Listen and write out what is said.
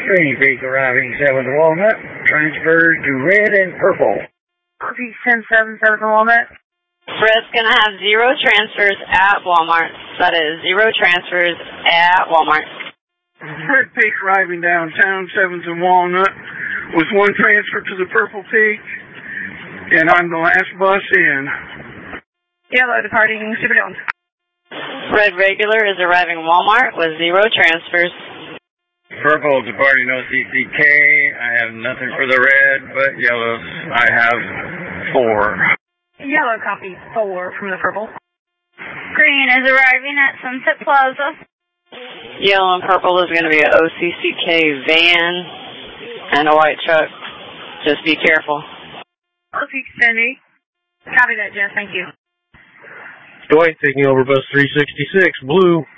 Green Peak arriving 7th Walnut, transfers to red and purple. Peak 10-7, 7th Walnut. Red's going to have 0 transfers at Walmart. That is 0 transfers at Walmart. Red Peak arriving downtown, 7th and Walnut, with 1 transfer to the Purple Peak, and I'm the last bus in. Yellow departing Superdome. Red regular is arriving Walmart with 0 transfers. Purple departing OCCK. I have nothing for the red, but yellow I have 4. Yellow copy 4 from the purple. Green is arriving at Sunset Plaza. Yellow and purple is going to be an OCCK van and a white truck. Just be careful. Peak Cindy. Copy that, Jeff. Thank you. Dwight taking over bus 366, blue.